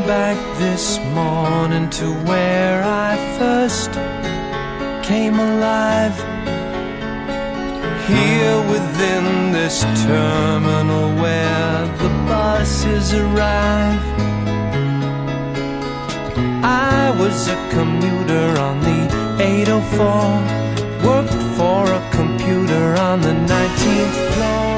back this morning to where I first came alive. Here within this terminal where the buses arrive. I was a commuter on the 804, worked for a computer on the 19th floor.